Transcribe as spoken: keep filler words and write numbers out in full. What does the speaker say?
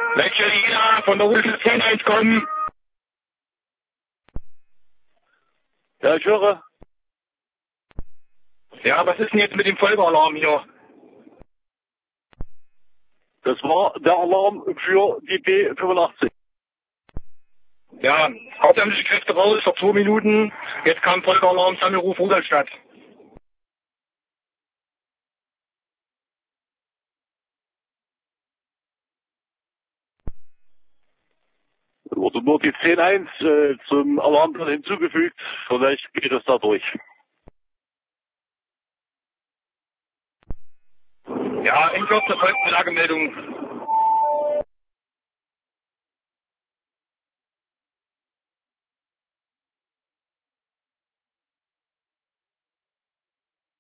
Welche Liga von der Route zehn eins kommen? Ja, ich höre. Ja, was ist denn jetzt mit dem Folgealarm hier? Das war der Alarm für die B fünfundachtzig. Ja, hauptamtliche Kräfte raus vor zwei Minuten. Jetzt kam Folgealarm, Sammelruf Rudolstadt. Wurde nur die zehn eins äh, zum Alarm dann hinzugefügt. Vielleicht geht es da durch. Ja, in Kürze folgt eine Lagemeldung.